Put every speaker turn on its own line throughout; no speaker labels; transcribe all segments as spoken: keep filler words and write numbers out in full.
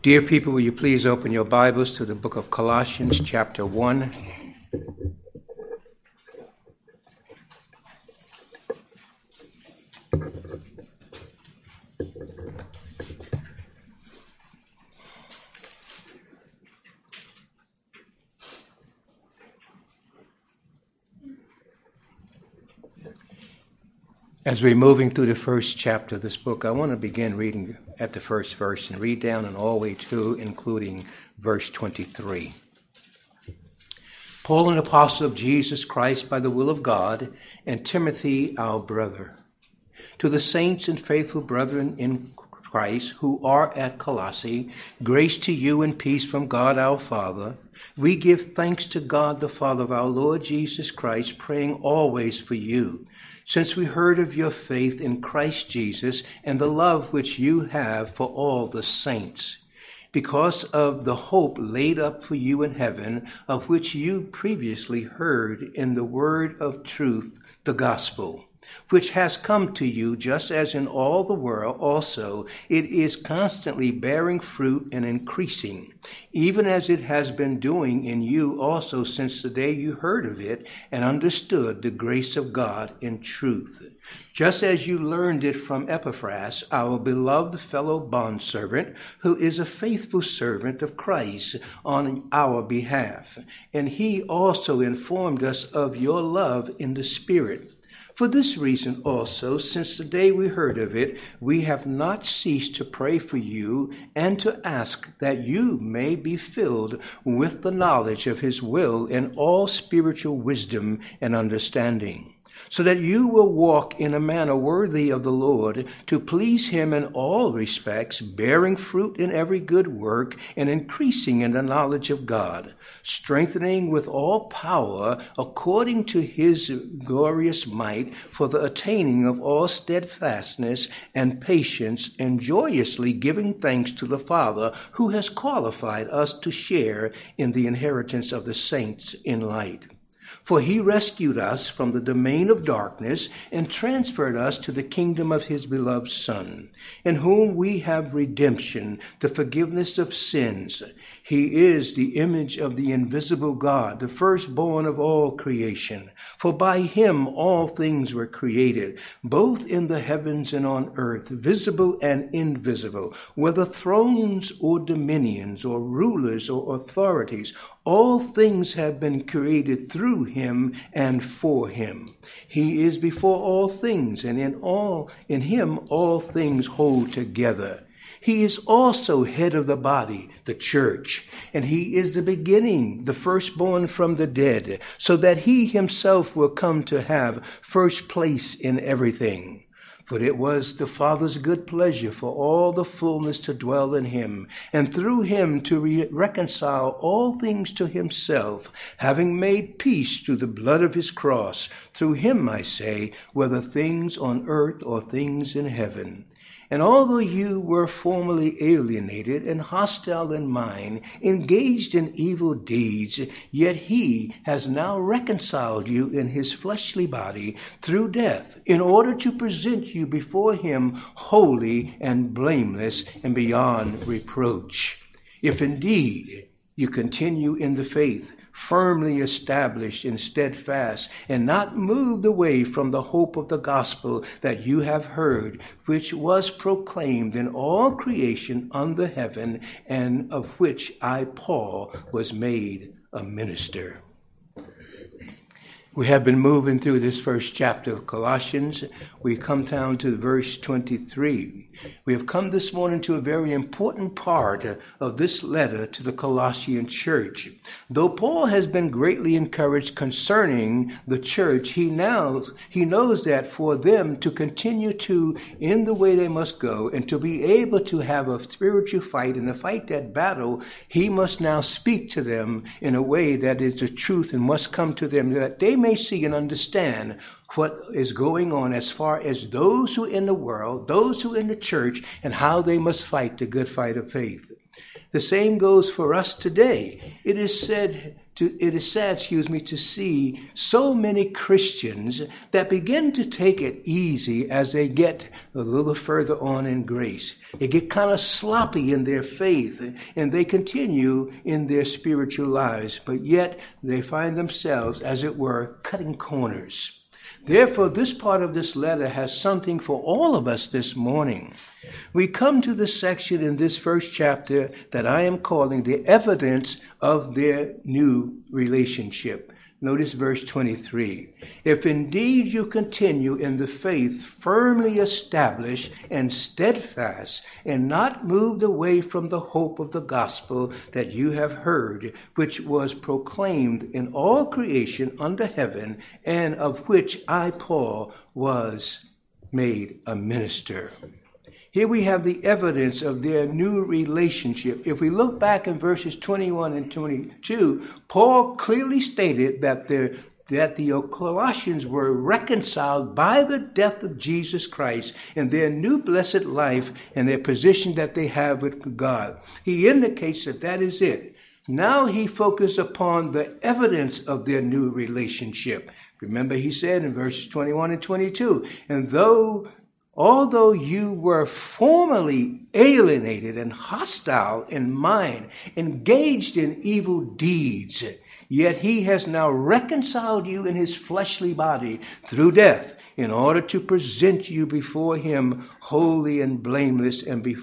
Dear people, will you please open your Bibles to the book of Colossians, chapter one. As we're moving through the first chapter of this book, I want to begin reading at the first verse and read down and all the way to, including verse twenty-three. Paul, an apostle of Jesus Christ by the will of God, and Timothy, our brother, to the saints and faithful brethren in Christ who are at Colossae, grace to you and peace from God our Father. We give thanks to God the Father of our Lord Jesus Christ, praying always for you, since we heard of your faith in Christ Jesus and the love which you have for all the saints, because of the hope laid up for you in heaven, of which you previously heard in the word of truth, the gospel, which has come to you, just as in all the world also it is constantly bearing fruit and increasing, even as it has been doing in you also since the day you heard of it and understood the grace of God in truth, just as you learned it from Epaphras, our beloved fellow bondservant, who is a faithful servant of Christ on our behalf. And he also informed us of your love in the Spirit. For this reason also, since the day we heard of it, we have not ceased to pray for you and to ask that you may be filled with the knowledge of his will in all spiritual wisdom and understanding, so that you will walk in a manner worthy of the Lord, to please him in all respects, bearing fruit in every good work and increasing in the knowledge of God, strengthening with all power according to his glorious might for the attaining of all steadfastness and patience, and joyously giving thanks to the Father who has qualified us to share in the inheritance of the saints in light. For he rescued us from the domain of darkness and transferred us to the kingdom of his beloved Son, in whom we have redemption, the forgiveness of sins. He is the image of the invisible God, the firstborn of all creation. For by him all things were created, both in the heavens and on earth, visible and invisible, whether thrones or dominions or rulers or authorities. All things have been created through him and for him. He is before all things, and in all in him all things hold together. He is also head of the body, the church, and he is the beginning, the firstborn from the dead, so that he himself will come to have first place in everything. For it was the Father's good pleasure for all the fullness to dwell in him, and through him to re- reconcile all things to himself, having made peace through the blood of his cross. Through him, I say, whether things on earth or things in heaven. And although you were formerly alienated and hostile in mind, engaged in evil deeds, yet he has now reconciled you in his fleshly body through death, in order to present you before him holy and blameless and beyond reproach. If indeed you continue in the faith, firmly established and steadfast, and not moved away from the hope of the gospel that you have heard, which was proclaimed in all creation under heaven, and of which I, Paul, was made a minister. We have been moving through this first chapter of Colossians. We come down to verse twenty-three. We have come this morning to a very important part of this letter to the Colossian church. Though Paul has been greatly encouraged concerning the church, he now he knows that for them to continue to in the way they must go and to be able to have a spiritual fight and to fight that battle, he must now speak to them in a way that is the truth and must come to them, that they may see and understand what is going on as far as those who are in the world, those who are in the church, and how they must fight the good fight of faith. The same goes for us today. It is said To, it is sad, excuse me, to see so many Christians that begin to take it easy as they get a little further on in grace. They get kind of sloppy in their faith, and they continue in their spiritual lives, but yet they find themselves, as it were, cutting corners. Therefore, this part of this letter has something for all of us this morning. We come to the section in this first chapter that I am calling the evidence of their new relationship. Notice verse twenty-three. If indeed you continue in the faith, firmly established and steadfast, and not moved away from the hope of the gospel that you have heard, which was proclaimed in all creation under heaven, and of which I, Paul, was made a minister. Here we have the evidence of their new relationship. If we look back in verses twenty-one and twenty-two, Paul clearly stated that the, that the Colossians were reconciled by the death of Jesus Christ in their new blessed life and their position that they have with God. He indicates that that is it. Now he focused upon the evidence of their new relationship. Remember, he said in verses twenty-one and twenty-two, and though Although you were formerly alienated and hostile in mind, engaged in evil deeds, yet he has now reconciled you in his fleshly body through death, in order to present you before him holy and blameless and be,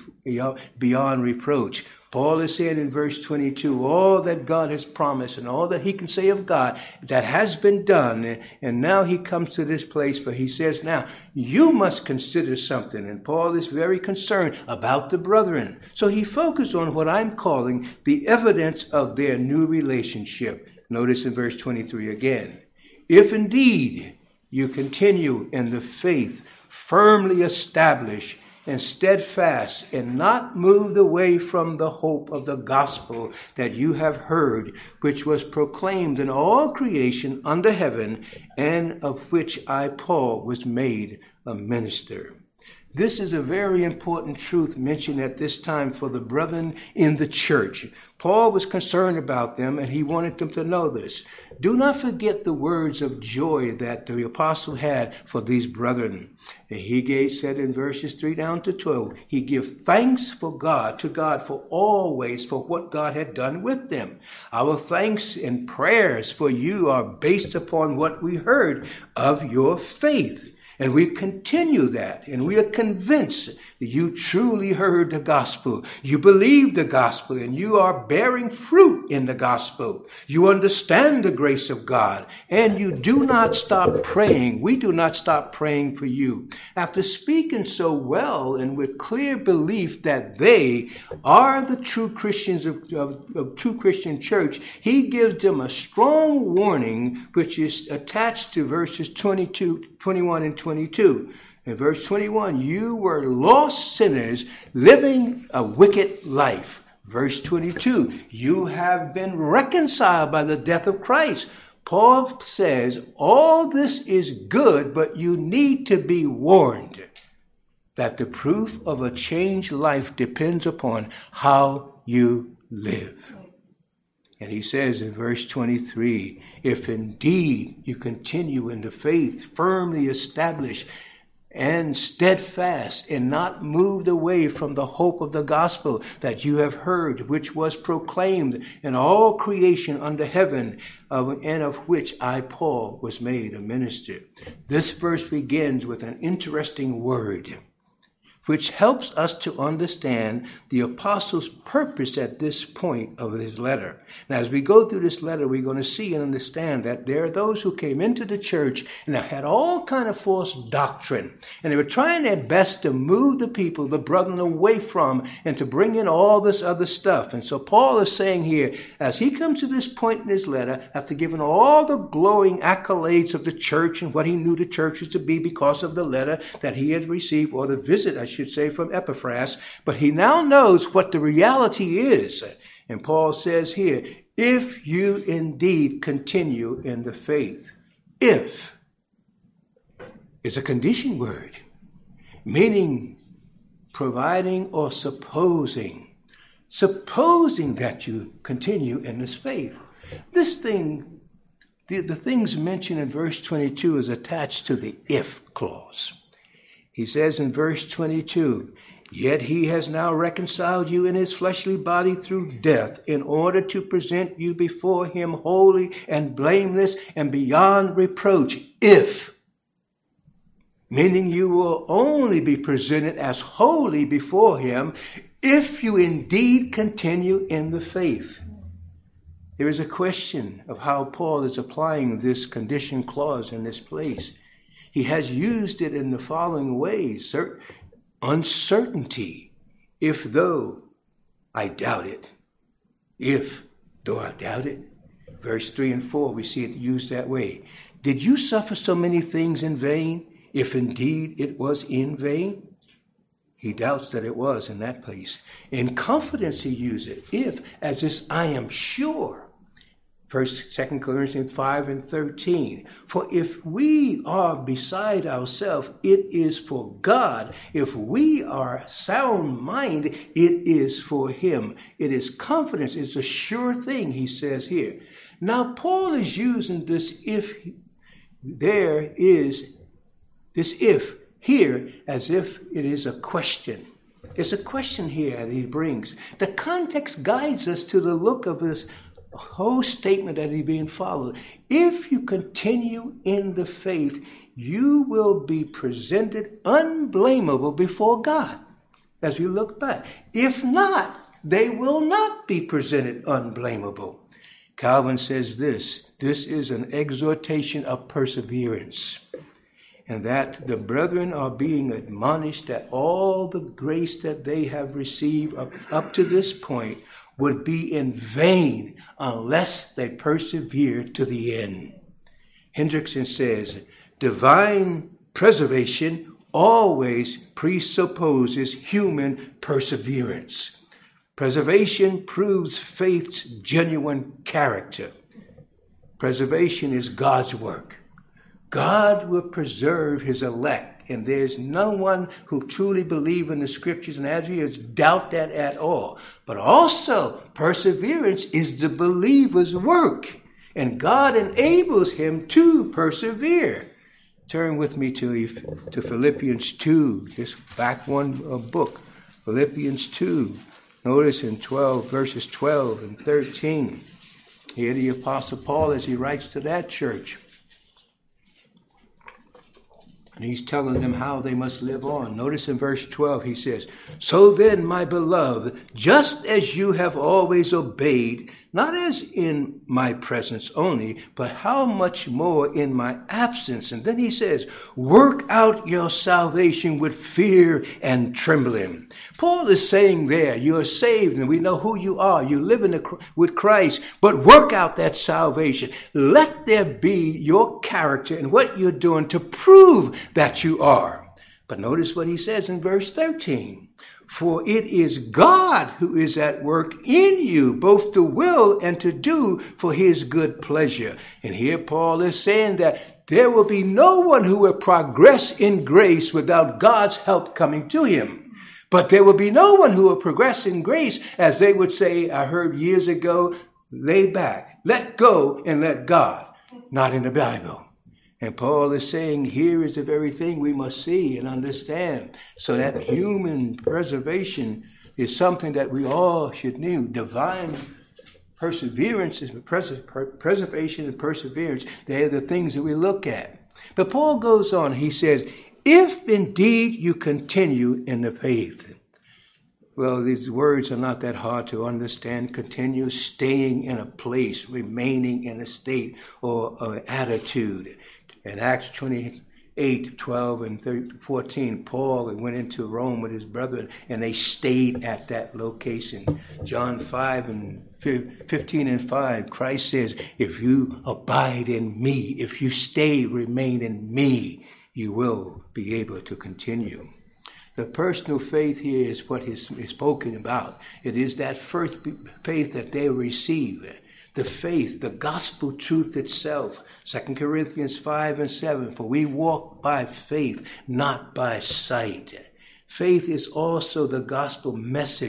beyond reproach. Paul is saying in verse twenty-two, all that God has promised and all that he can say of God, that has been done. And now he comes to this place where he says, now you must consider something. And Paul is very concerned about the brethren. So he focused on what I'm calling the evidence of their new relationship. Notice in verse twenty-three again, if indeed you continue in the faith, firmly established and steadfast, and not moved away from the hope of the gospel that you have heard, which was proclaimed in all creation under heaven, and of which I, Paul, was made a minister. This is a very important truth mentioned at this time for the brethren in the church. Paul was concerned about them, and he wanted them to know this. Do not forget the words of joy that the apostle had for these brethren. He gave, said in verses three down to twelve, he gave thanks for God, to God for always for what God had done with them. Our thanks and prayers for you are based upon what we heard of your faith. And we continue that, and we are convinced that you truly heard the gospel. You believe the gospel, and you are bearing fruit in the gospel. You understand the grace of God, and you do not stop praying. We do not stop praying for you. After speaking so well and with clear belief that they are the true Christians of, of, of true Christian church, he gives them a strong warning, which is attached to verses twenty-two, twenty-one, and twenty-two. In verse twenty-one, you were lost sinners living a wicked life. Verse twenty-two, you have been reconciled by the death of Christ. Paul says all this is good, but you need to be warned that the proof of a changed life depends upon how you live. And he says in verse twenty-three, if indeed you continue in the faith, firmly established and steadfast, and not moved away from the hope of the gospel that you have heard, which was proclaimed in all creation under heaven, and of which I, Paul, was made a minister. This verse begins with an interesting word, which helps us to understand the apostle's purpose at this point of his letter. Now, as we go through this letter, we're going to see and understand that there are those who came into the church and had all kind of false doctrine. And they were trying their best to move the people, the brethren, away from and to bring in all this other stuff. And so Paul is saying here, as he comes to this point in his letter, after giving all the glowing accolades of the church and what he knew the church was to be because of the letter that he had received, or the visit, I should say, from Epaphras, but he now knows what the reality is. And Paul says here, if you indeed continue in the faith, if is a condition word, meaning providing or supposing, supposing that you continue in this faith. This thing, the, the things mentioned in verse twenty-two is attached to the if clause. He says in verse twenty-two, yet he has now reconciled you in his fleshly body through death in order to present you before him holy and blameless and beyond reproach. If, meaning you will only be presented as holy before him if you indeed continue in the faith. There is a question of how Paul is applying this condition clause in this place. He has used it in the following ways. Uncertainty, if though I doubt it. If though I doubt it. Verse three and four, we see it used that way. Did you suffer so many things in vain, if indeed it was in vain? He doubts that it was in that place. In confidence he used it, if, as this I am sure. First, Second Corinthians five and thirteen. For if we are beside ourselves, it is for God. If we are sound mind, it is for him. It is confidence. It's a sure thing, he says here. Now, Paul is using this if there is, this if here as if it is a question. It's a question here that he brings. The context guides us to the look of this whole statement that is being followed. If you continue in the faith, you will be presented unblameable before God as we look back. If not, they will not be presented unblameable. Calvin says this, this is an exhortation of perseverance, and that the brethren are being admonished that all the grace that they have received up, up to this point would be in vain unless they persevere to the end. Hendrickson says, divine preservation always presupposes human perseverance. Preservation proves faith's genuine character. Preservation is God's work. God will preserve his elect. And there's no one who truly believes in the scriptures and as he is doubt that at all. But also, perseverance is the believer's work. And God enables him to persevere. Turn with me to, to Philippians two, this back one uh, book, Philippians two. Notice in twelve, verses twelve and thirteen. Here the Apostle Paul as he writes to that church. And he's telling them how they must live on. Notice in verse twelve, he says, so then, my beloved, just as you have always obeyed, not as in my presence only, but how much more in my absence. And then he says, work out your salvation with fear and trembling. Paul is saying there, you are saved and we know who you are. You live in the, with Christ, but work out that salvation. Let there be your character and what you're doing to prove that you are. But notice what he says in verse thirteen. For it is God who is at work in you, both to will and to do for his good pleasure. And here Paul is saying that there will be no one who will progress in grace without God's help coming to him. But there will be no one who will progress in grace, as they would say, I heard years ago, lay back, let go and let God. Not in the Bible. And Paul is saying here is the very thing we must see and understand. So that human preservation is something that we all should know. Divine perseverance is pres- preservation and perseverance. They are the things that we look at. But Paul goes on. He says, if indeed you continue in the faith. Well, these words are not that hard to understand. Continue staying in a place, remaining in a state or uh, attitude. In Acts twenty-eight, twelve, and fourteen, Paul went into Rome with his brethren, and they stayed at that location. John five and fifteen and five, Christ says, if you abide in me, if you stay, remain in me, you will be able to continue. The personal faith here is what is spoken about. It is that first faith that they receive. The faith, the gospel truth itself. Second Corinthians five and seven, for we walk by faith, not by sight. Faith is also the gospel message,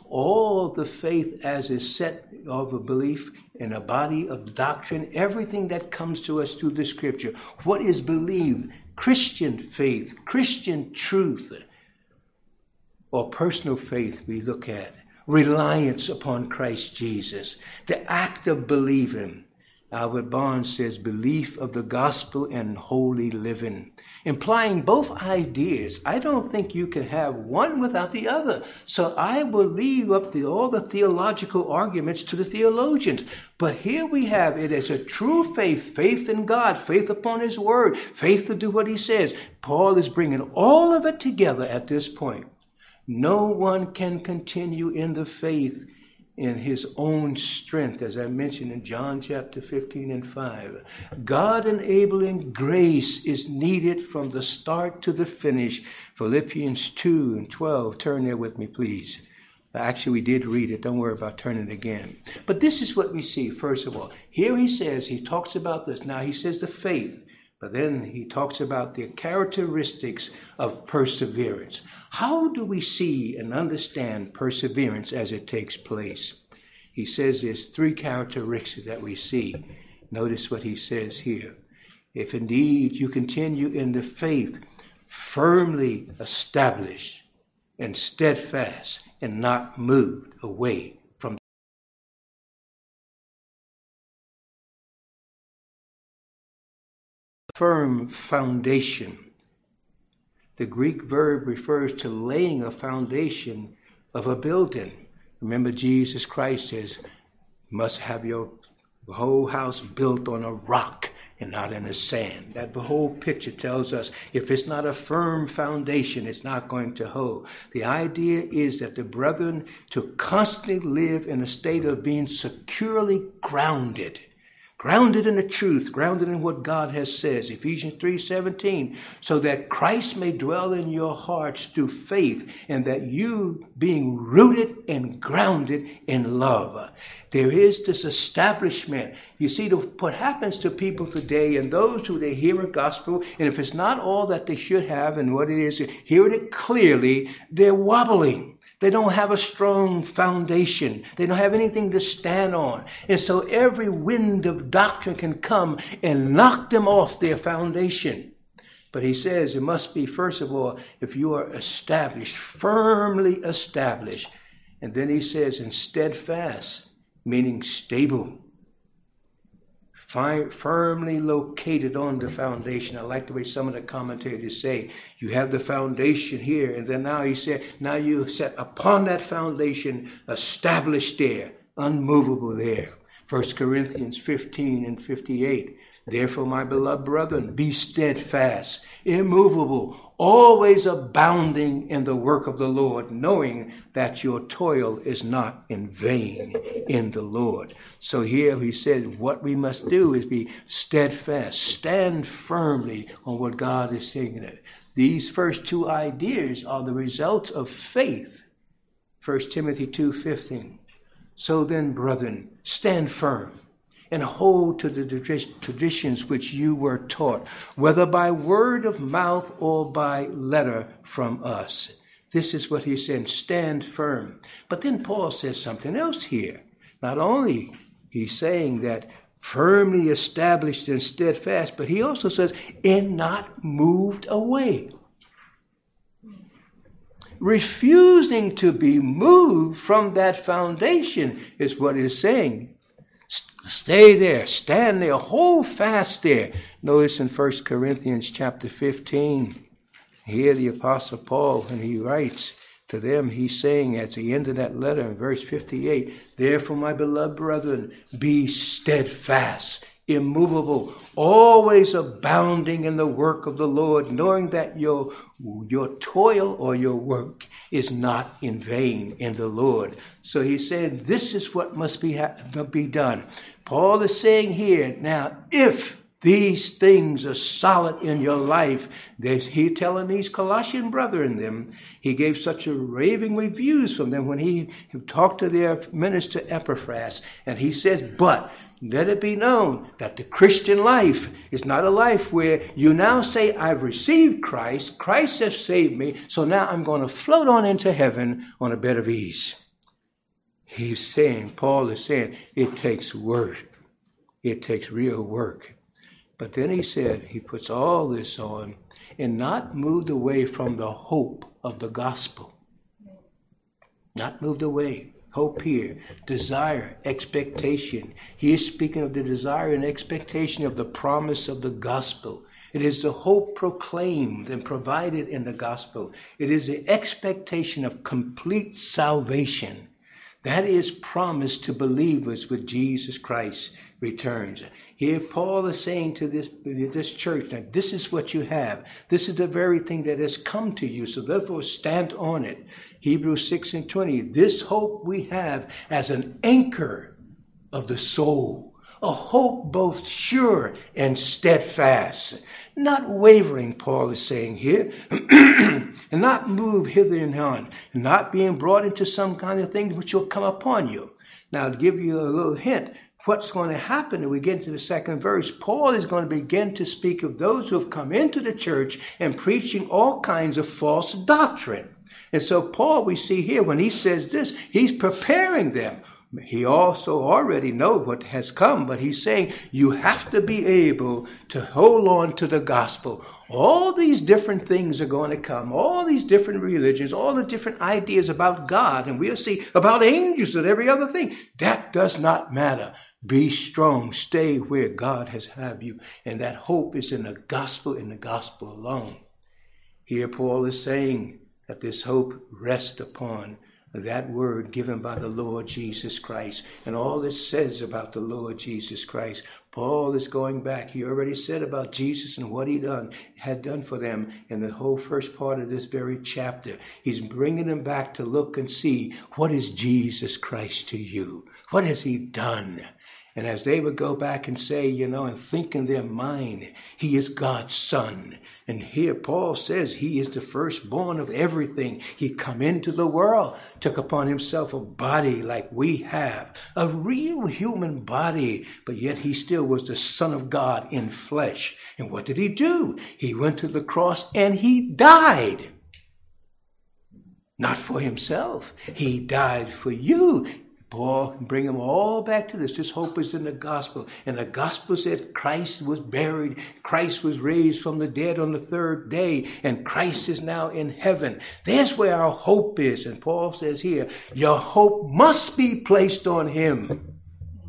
all the faith as is set of a belief in a body of doctrine, everything that comes to us through the scripture. What is believed? Christian faith, Christian truth, or personal faith we look at. Reliance upon Christ Jesus, the act of believing. Albert Barnes says belief of the gospel and holy living, implying both ideas. I don't think you can have one without the other. So I will leave up the, all the theological arguments to the theologians. But here we have it as a true faith, faith in God, faith upon his word, faith to do what he says. Paul is bringing all of it together at this point. No one can continue in the faith in his own strength, as I mentioned in John chapter fifteen and five. God-enabling grace is needed from the start to the finish. Philippians two and twelve. Turn there with me, please. Actually, we did read it. Don't worry about turning it again. But this is what we see, first of all. Here he says, he talks about this. Now he says the faith, but then he talks about the characteristics of perseverance. How do we see and understand perseverance as it takes place? He says there's three characteristics that we see. Notice what he says here. If indeed you continue in the faith, firmly established and steadfast and not moved away from firm foundation. The Greek verb refers to laying a foundation of a building. Remember, Jesus Christ says, you must have your whole house built on a rock and not in the sand. That whole picture tells us if it's not a firm foundation, it's not going to hold. The idea is that the brethren to constantly live in a state of being securely grounded. Grounded in the truth, grounded in what God has said, Ephesians three seventeen, so that Christ may dwell in your hearts through faith, and that you being rooted and grounded in love. There is this establishment. You see, the, what happens to people today, and those who they hear a gospel, and if it's not all that they should have and what it is, hearing it clearly, they're wobbling. They don't have a strong foundation. They don't have anything to stand on. And so every wind of doctrine can come and knock them off their foundation. But he says it must be, first of all, if you are established, firmly established. And then he says, and steadfast, meaning stable. Firmly located on the foundation. I like the way some of the commentators say, you have the foundation here, and then now he said, now you set upon that foundation, established there, unmovable there. First Corinthians fifteen and fifty-eight. Therefore, my beloved brethren, be steadfast, immovable, always abounding in the work of the Lord, knowing that your toil is not in vain in the Lord. So here he said what we must do is be steadfast, stand firmly on what God is saying. These first two ideas are the results of faith. First Timothy two fifteen. So then, brethren, stand firm and hold to the traditions which you were taught, whether by word of mouth or by letter from us. This is what he said, stand firm. But then Paul says something else here. Not only he's saying that firmly established and steadfast, but he also says, and not moved away. Refusing to be moved from that foundation is what he's saying. Stay there, stand there, hold fast there. Notice in First Corinthians chapter fifteen, here the Apostle Paul, when he writes to them, he's saying at the end of that letter in verse fifty-eight, therefore, my beloved brethren, be steadfast, immovable, always abounding in the work of the Lord, knowing that your, your toil or your work is not in vain in the Lord. So he said, this is what must be, be done. Paul is saying here, now, if these things are solid in your life, he's telling these Colossian brethren them, he gave such a raving reviews from them when he talked to their minister Epaphras, and he says, but let it be known that the Christian life is not a life where you now say, I've received Christ, Christ has saved me, so now I'm going to float on into heaven on a bed of ease. He's saying, Paul is saying, it takes work. It takes real work. But then he said, he puts all this on and not moved away from the hope of the gospel. Not moved away. Hope here, desire, expectation. He is speaking of the desire and expectation of the promise of the gospel. It is the hope proclaimed and provided in the gospel. It is the expectation of complete salvation. That is promised to believers with Jesus Christ returns. Here Paul is saying to this, this church, that this is what you have. This is the very thing that has come to you. So therefore stand on it. Hebrews six and twenty, this hope we have as an anchor of the soul. A hope both sure and steadfast. Not wavering, Paul is saying here, and not moved hither and yon, not being brought into some kind of thing which will come upon you. Now, to give you a little hint, what's going to happen when we get into the second verse, Paul is going to begin to speak of those who have come into the church and preaching all kinds of false doctrine. And so Paul, we see here, when he says this, he's preparing them. He also already knows what has come, but he's saying you have to be able to hold on to the gospel. All these different things are going to come, all these different religions, all the different ideas about God, and we'll see about angels and every other thing. That does not matter. Be strong. Stay where God has had you. And that hope is in the gospel, in the gospel alone. Here Paul is saying that this hope rests upon that word given by the Lord Jesus Christ. And all it says about the Lord Jesus Christ. Paul is going back. He already said about Jesus and what he done, had done for them in the whole first part of this very chapter. He's bringing them back to look and see, what is Jesus Christ to you? What has he done? And as they would go back and say, you know, and think in their mind, he is God's son. And here Paul says he is the firstborn of everything. He come into the world, took upon himself a body like we have, a real human body, but yet he still was the Son of God in flesh. And what did he do? He went to the cross and he died. Not for himself. He died for you. Paul, bring them all back to this. This hope is in the gospel. And the gospel says Christ was buried. Christ was raised from the dead on the third day. And Christ is now in heaven. There's where our hope is. And Paul says here, your hope must be placed on him.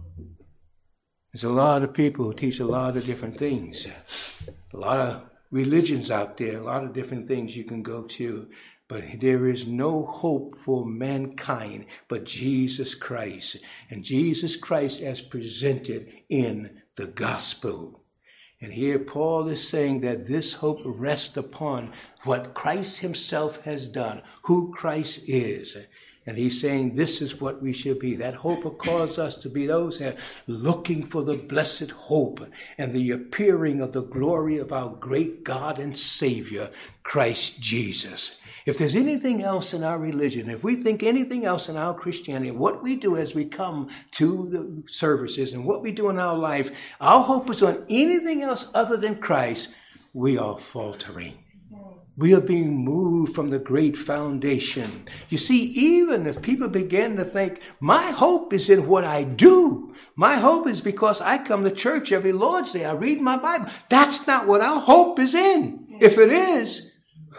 There's a lot of people who teach a lot of different things. A lot of religions out there. A lot of different things you can go to. But there is no hope for mankind but Jesus Christ. And Jesus Christ as presented in the gospel. And here Paul is saying that this hope rests upon what Christ himself has done, who Christ is. And he's saying this is what we should be. That hope will cause us to be those who are looking for the blessed hope and the appearing of the glory of our great God and Savior, Christ Jesus. If there's anything else in our religion, if we think anything else in our Christianity, what we do as we come to the services and what we do in our life, our hope is on anything else other than Christ, we are faltering. We are being moved from the great foundation. You see, even if people begin to think, my hope is in what I do. My hope is because I come to church every Lord's Day. I read my Bible. That's not what our hope is in. If it is,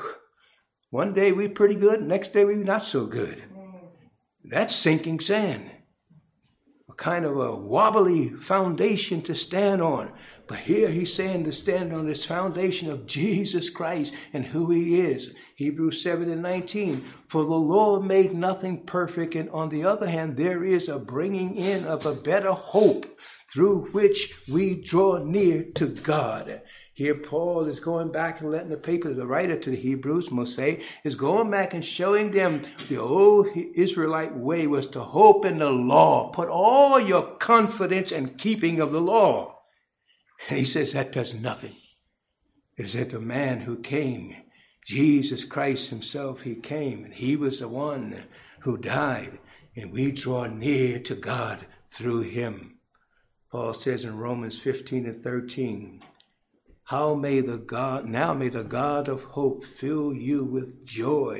one day we're pretty good, next day we're not so good. That's sinking sand. A kind of a wobbly foundation to stand on. But here he's saying to stand on this foundation of Jesus Christ and who he is. Hebrews seven and nineteen. For the law made nothing perfect, and on the other hand, there is a bringing in of a better hope through which we draw near to God. Here Paul is going back and letting the paper, the writer to the Hebrews, must say, is going back and showing them the old Israelite way was to hope in the law. Put all your confidence in keeping of the law. And he says that does nothing. It's that the man who came, Jesus Christ himself, he came, and he was the one who died, and we draw near to God through him. Paul says in Romans fifteen and thirteen, How may the God, now may the God of hope fill you with joy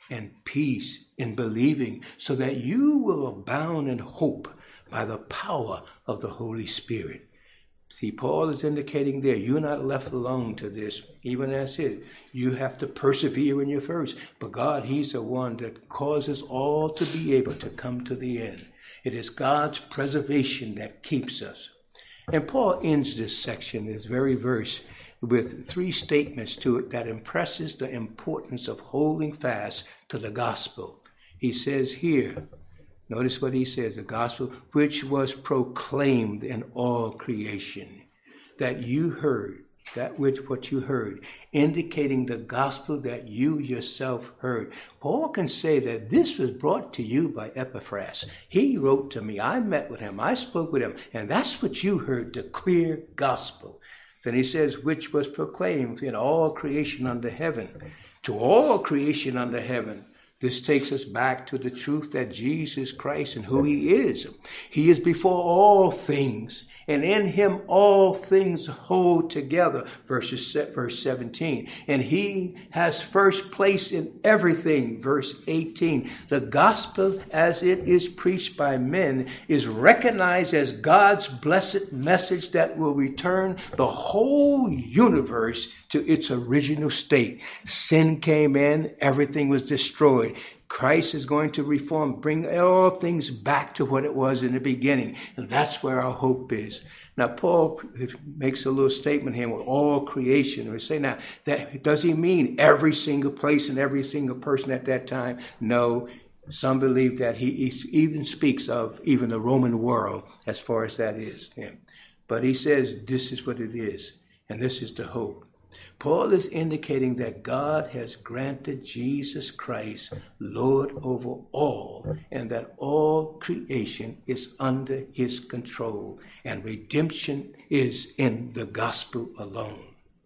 and peace in believing, so that you will abound in hope by the power of the Holy Spirit. See, Paul is indicating there, you're not left alone to this. Even as it, you have to persevere in your first. But God, he's the one that causes all to be able to come to the end. It is God's preservation that keeps us. And Paul ends this section, this very verse, with three statements to it that impresses the importance of holding fast to the gospel. He says here, notice what he says, the gospel which was proclaimed in all creation, that you heard, that which what you heard, indicating the gospel that you yourself heard. Paul can say that this was brought to you by Epaphras. He wrote to me, I met with him, I spoke with him, and that's what you heard, the clear gospel. Then he says, which was proclaimed in all creation under heaven, to all creation under heaven. This takes us back to the truth that Jesus Christ and who he is. He is before all things, and in him all things hold together. Verses, verse seventeen. And he has first place in everything. Verse eighteen. The gospel as it is preached by men is recognized as God's blessed message that will return the whole universe to its original state. Sin came in, everything was destroyed. Christ is going to reform, bring all things back to what it was in the beginning. And that's where our hope is. Now, Paul makes a little statement here with all creation. We say now, that does he mean every single place and every single person at that time? No. Some believe that he even speaks of even the Roman world as far as that is. Yeah. But he says this is what it is, and this is the hope. Paul is indicating that God has granted Jesus Christ Lord over all, and that all creation is under his control, and redemption is in the gospel alone.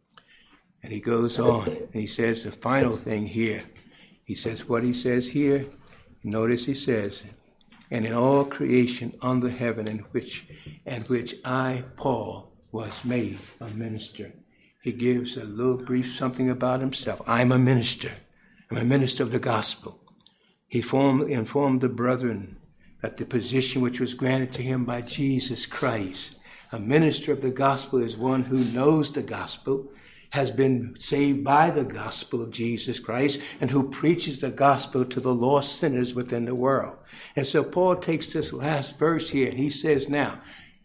And he goes on, and he says the final thing here. He says what he says here. Notice he says, and in all creation under heaven, in which, and which I, Paul, was made a minister. He gives a little brief something about himself. I'm a minister. I'm a minister of the gospel. He formed, informed the brethren that the position which was granted to him by Jesus Christ, a minister of the gospel, is one who knows the gospel, has been saved by the gospel of Jesus Christ, and who preaches the gospel to the lost sinners within the world. And so Paul takes this last verse here, and he says, now,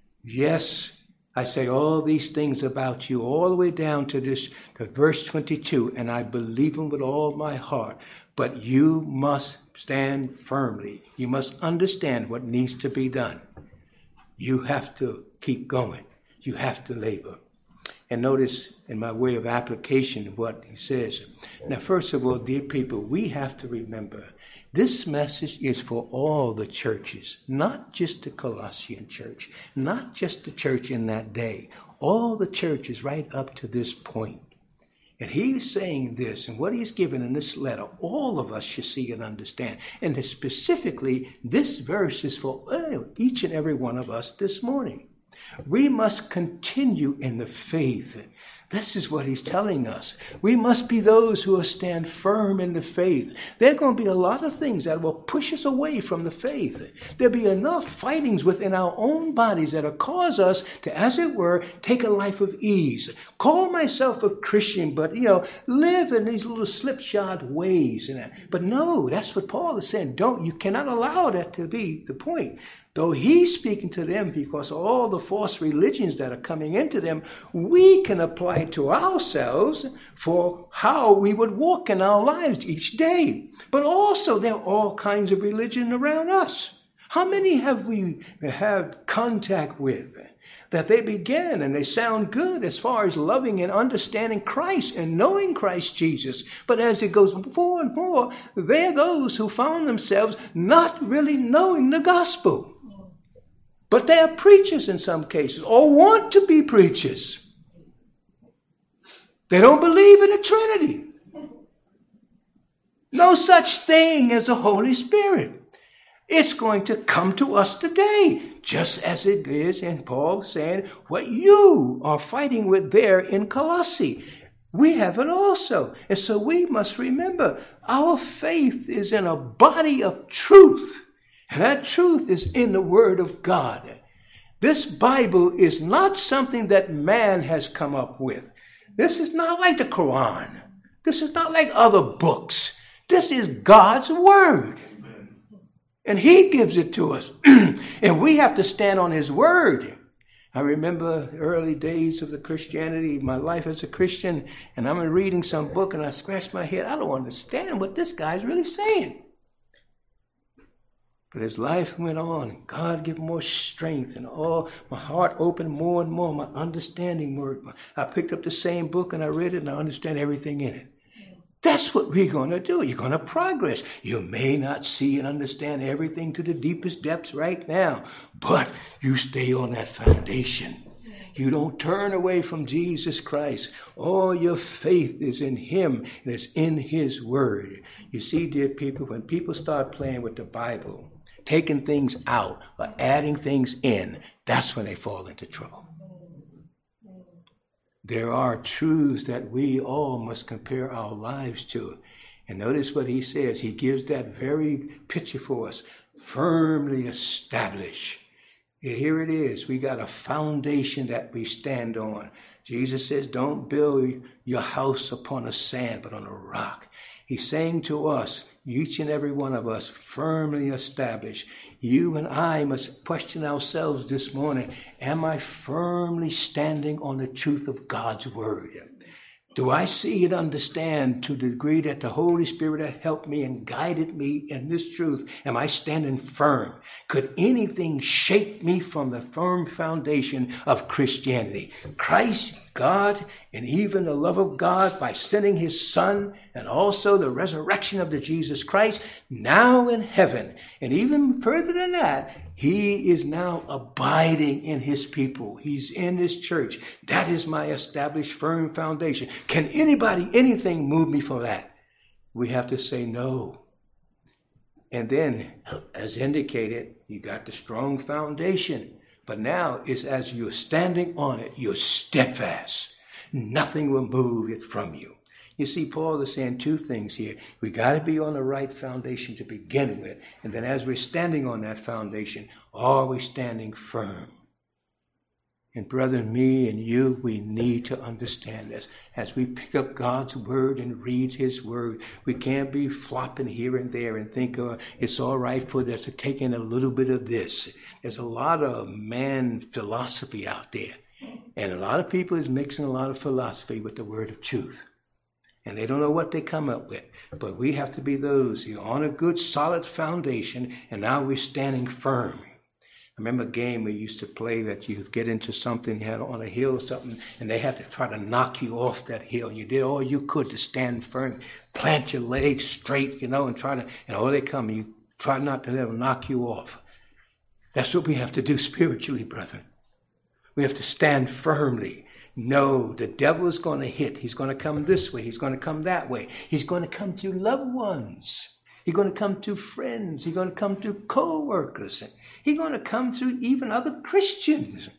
yes, I say all these things about you, all the way down to this, to verse twenty-two, and I believe them with all my heart. But you must stand firmly. You must understand what needs to be done. You have to keep going. You have to labor. And notice in my way of application what he says. Now, first of all, dear people, we have to remember this message is for all the churches, not just the Colossian church, not just the church in that day, all the churches right up to this point. And he's saying this, and what he's given in this letter, all of us should see and understand. And specifically, this verse is for each and every one of us this morning. We must continue in the faith. This is what he's telling us. We must be those who will stand firm in the faith. There are going to be a lot of things that will push us away from the faith. There'll be enough fightings within our own bodies that will cause us to, as it were, take a life of ease. Call myself a Christian, but, you know, live in these little slipshod ways. And that. But no, that's what Paul is saying. Don't, you cannot allow that to be the point. Though he's speaking to them because of all the false religions that are coming into them, we can apply it to ourselves for how we would walk in our lives each day. But also there are all kinds of religion around us. How many have we had contact with that they begin and they sound good as far as loving and understanding Christ and knowing Christ Jesus? But as it goes more and more, they're those who found themselves not really knowing the gospel. But they are preachers in some cases, or want to be preachers. They don't believe in the Trinity. No such thing as the Holy Spirit. It's going to come to us today, just as it is in Paul saying what you are fighting with there in Colossae. we have it also. And so we must remember our faith is in a body of truth. And that truth is in the Word of God. This Bible is not something that man has come up with. This is not like the Quran. This is not like other books. This is God's Word. And He gives it to us. And we have to stand on His Word. I remember the early days of the Christianity, my life as a Christian, and I'm reading some book and I scratch my head. I don't understand what this guy's really saying. But as life went on, God gave more strength and all, my heart opened more and more, my understanding more. I picked up the same book and I read it and I understand everything in it. That's what we're going to do. You're going to progress. You may not see and understand everything to the deepest depths right now, but you stay on that foundation. You don't turn away from Jesus Christ. All your faith is in Him and it's in His Word. You see, dear people, when people start playing with the Bible, taking things out or adding things in, that's when they fall into trouble. There are truths that we all must compare our lives to. And notice what he says. He gives that very picture for us. Firmly established. Here it is. We got a foundation that we stand on. Jesus says, don't build your house upon a sand, but on a rock. He's saying to us, each and every one of us, firmly established. You and I must question ourselves this morning. Am I firmly standing on the truth of God's Word? Do I see and understand to the degree that the Holy Spirit has helped me and guided me in this truth? Am I standing firm? Could anything shake me from the firm foundation of Christianity? Christ, God, and even the love of God by sending His Son and also the resurrection of the Jesus Christ now in heaven. And even further than that, He is now abiding in His people. He's in His church. That is my established firm foundation. Can anybody, anything move me from that? We have to say no. And then, as indicated, you got the strong foundation. But now it's as you're standing on it, you're steadfast. Nothing will move it from you. You see, Paul is saying two things here. We got to be on the right foundation to begin with. And then as we're standing on that foundation, are we standing firm? And brethren, me and you, we need to understand this. As we pick up God's Word and read His Word, we can't be flopping here and there and think uh, it's all right for us to take in a little bit of this. There's a lot of man philosophy out there. And a lot of people is mixing a lot of philosophy with the word of truth. And they don't know what they come up with. But we have to be those who are on a good, solid foundation, and now we're standing firm. I remember a game we used to play that you get into something, you had on a hill or something, and they had to try to knock you off that hill. You did all you could to stand firm, plant your legs straight, you know, and try to, and all they come, you try not to let them knock you off. That's what we have to do spiritually, brethren. We have to stand firmly. No, the devil is going to hit. He's going to come this way. He's going to come that way. He's going to come to loved ones. He's going to come to friends. He's going to come to co-workers. He's going to come to even other Christians.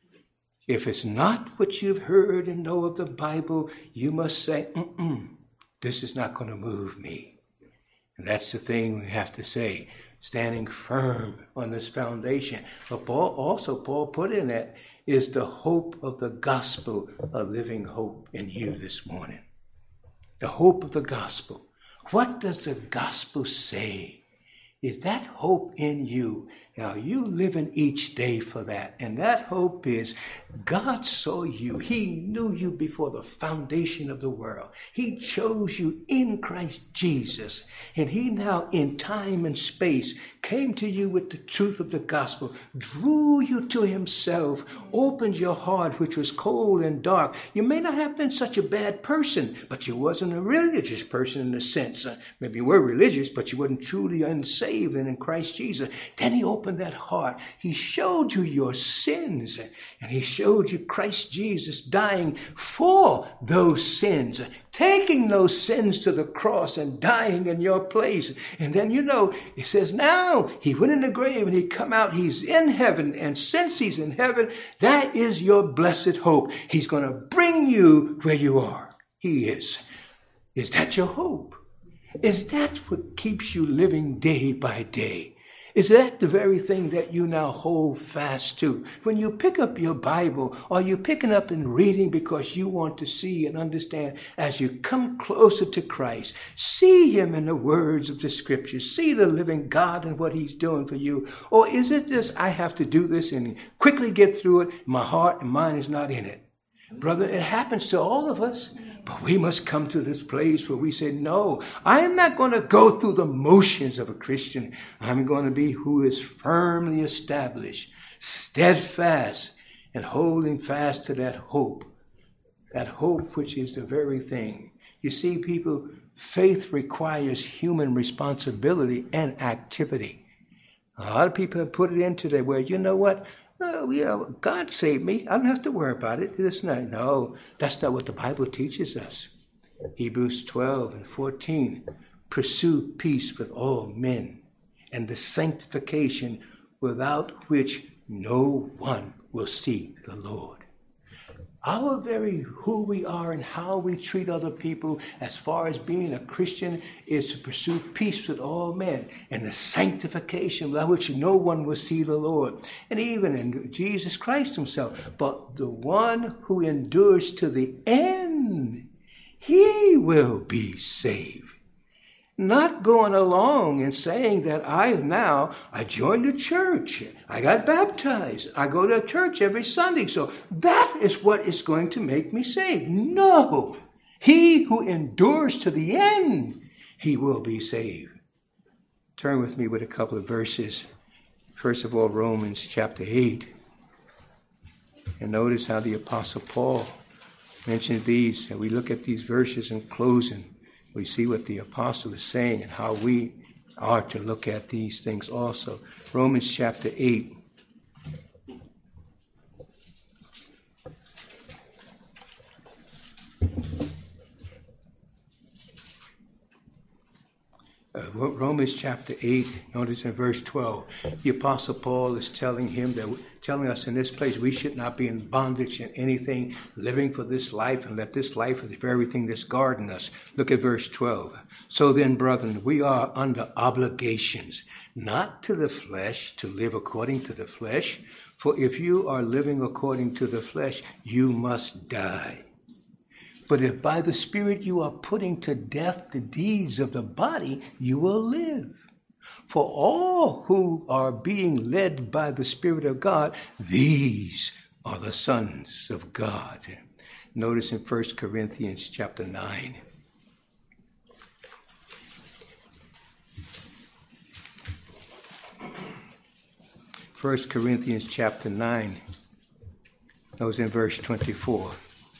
If it's not what you've heard and know of the Bible, you must say, mm-mm, this is not going to move me. And that's the thing we have to say, standing firm on this foundation. But Paul, also Paul put in that, is the hope of the gospel a living hope in you this morning? The hope of the gospel. What does the gospel say? Is that hope in you? Are you living each day for that? And that hope is God saw you. He knew you before the foundation of the world. He chose you in Christ Jesus. And He now in time and space came to you with the truth of the gospel, drew you to Himself, opened your heart, which was cold and dark. You may not have been such a bad person, but you wasn't a religious person in a sense. Uh, maybe you were religious, but you wasn't truly unsaved and in Christ Jesus. Then He opened that heart. He showed you your sins, and He showed you Christ Jesus dying for those sins, taking those sins to the cross and dying in your place. And then, you know, it says now He went in the grave and He come out. He's in heaven. And since He's in heaven, in heaven, that is your blessed hope. He's going to bring you where you are. And that's the thing we have to say. Standing firm on this foundation. But now it's as you're standing on it, you're steadfast. Nothing will move it from you. You see, Paul is saying two things here. We got to be on the right foundation to begin with. And then as we're standing on that foundation, are we standing firm? And then you know, it says now He went in the grave and He come out. He's in heaven. And since He's in heaven, that is your blessed hope. He's going to bring you where you are. He is. Is that your hope? Is that what keeps you living day by day? Is that the very thing that you now hold fast to? When you pick up your Bible, are you picking up and reading because you want to see and understand as you come closer to Christ, see him in the words of the scriptures, see the living God and what he's doing for you? Or is it just, I have to do this and quickly get through it, my heart and mind is not in it? Brother, it happens to all of us. But we must come to this place where we say, no, I am not going to go through the motions of a Christian. I'm going to be who is firmly established, steadfast, and holding fast to that hope. That hope which is the very thing. You see, people, faith requires human responsibility and activity. A lot of people have put it into their way. You know what? Oh, you know, God saved me. I don't have to worry about it. It's not. No, that's not what the Bible teaches us. Hebrews twelve and fourteen. Pursue peace with all men and the sanctification without which no one will see the Lord. Our very who we are and how we treat other people as far as being a Christian is to pursue peace with all men and the sanctification without which no one will see the Lord. And even in Jesus Christ himself, but the one who endures to the end, he will be saved. Not going along and saying that I now, I joined the church, I got baptized, I go to church every Sunday, so that is what is going to make me saved. No, he who endures to the end, he will be saved. Turn with me with a couple of verses. First of all, Romans chapter eight. And notice how the Apostle Paul mentioned these, and we look at these verses in closing. We see what the apostle is saying and how we are to look at these things also. Romans chapter eight. Uh, Romans chapter eight, notice in verse twelve, the Apostle Paul is telling him that, telling us in this place, we should not be in bondage in anything, living for this life, and let this life is the very thing that's guarding us. Look at verse twelve. So then, brethren, we are under obligations, not to the flesh, to live according to the flesh. For if you are living according to the flesh, you must die. But if by the Spirit you are putting to death the deeds of the body, you will live. For all who are being led by the Spirit of God, these are the sons of God. Notice in First Corinthians chapter nine. First Corinthians chapter nine. Notice in verse twenty-four.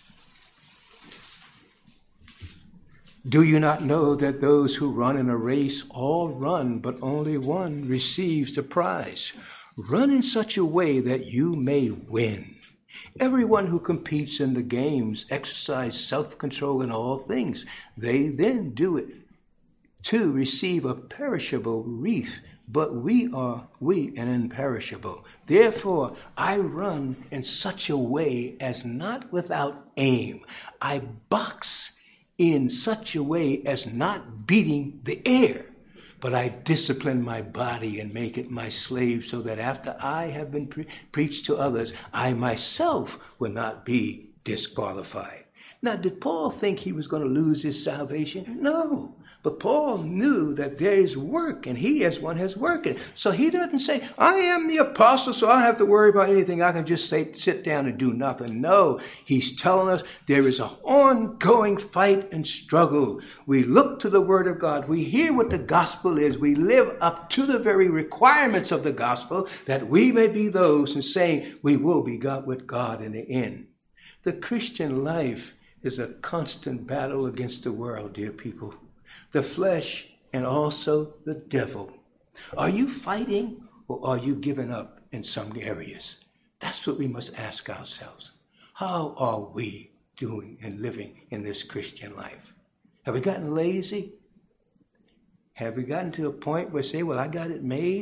Do you not know that those who run in a race all run, but only one receives the prize? Run in such a way that you may win. Everyone who competes in the games exercises self-control in all things. They then do it to receive a perishable wreath, but we are we an imperishable. Therefore, I run in such a way as not without aim. I box in such a way as not beating the air, but I discipline my body and make it my slave, so that after I have been pre- preached to others, I myself will not be disqualified. Now, did Paul think he was going to lose his salvation? No. But Paul knew that there is work, and he as one has worked. So he doesn't say, I am the apostle, so I don't have to worry about anything. I can just say, sit down and do nothing. No, he's telling us there is an ongoing fight and struggle. We look to the word of God. We hear what the gospel is. We live up to the very requirements of the gospel, that we may be those and saying we will be God with God in the end. The Christian life is a constant battle against the world, dear people. The flesh, and also the devil. Are you fighting, or are you giving up in some areas? That's what we must ask ourselves. How are we doing and living in this Christian life? Have we gotten lazy? Have we gotten to a point where we say, well, I got it made.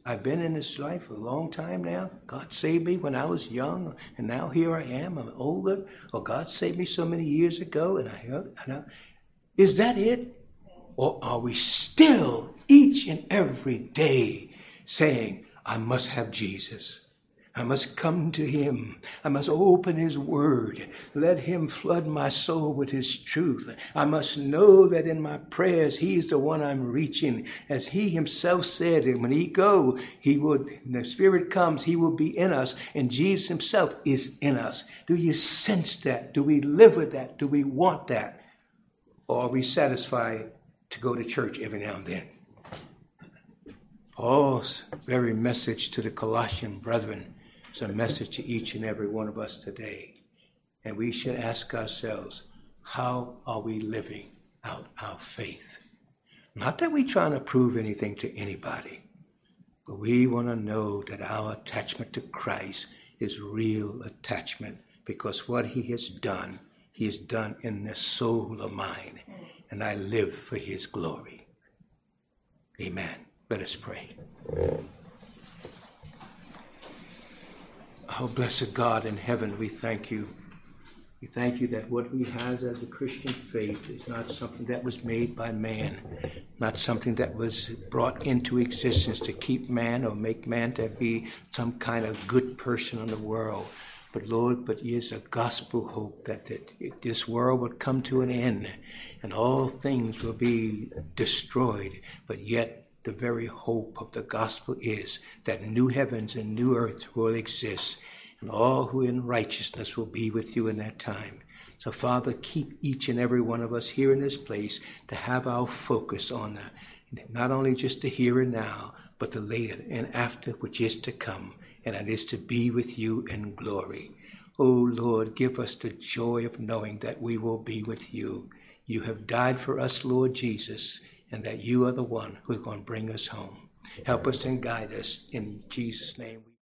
I've been in this life a long time now. God saved me when I was young, and now here I am. I'm older. Or God saved me so many years ago, and I heard. And I, is that it? Or are we still each and every day saying, I must have Jesus. I must come to him. I must open his word. Let him flood my soul with his truth. I must know that in my prayers, he is the one I'm reaching. As he himself said, and when he go, he would, when the Spirit comes, he will be in us, and Jesus himself is in us. Do you sense that? Do we live with that? Do we want that? Or are we satisfied to go to church every now and then? Paul's very message to the Colossian brethren is a message to each and every one of us today. And we should ask ourselves, how are we living out our faith? Not that we're trying to prove anything to anybody, but we want to know that our attachment to Christ is real attachment, because what he has done, he has done in this soul of mine, and I live for his glory. Amen. Let us pray. Oh, blessed God in heaven, we thank you. We thank you that what we have as a Christian faith is not something that was made by man, not something that was brought into existence to keep man or make man to be some kind of good person in the world. But Lord, but it is a gospel hope that, that this world would come to an end and all things will be destroyed, but yet the very hope of the gospel is that new heavens and new earth will exist, and all who in righteousness will be with you in that time. So, Father, keep each and every one of us here in this place to have our focus on that, not only just the here and now, but the later and after, which is to come, and it is to be with you in glory. Oh, Lord, give us the joy of knowing that we will be with you. You have died for us, Lord Jesus, and that you are the one who's going to bring us home. Help us and guide us in Jesus' name.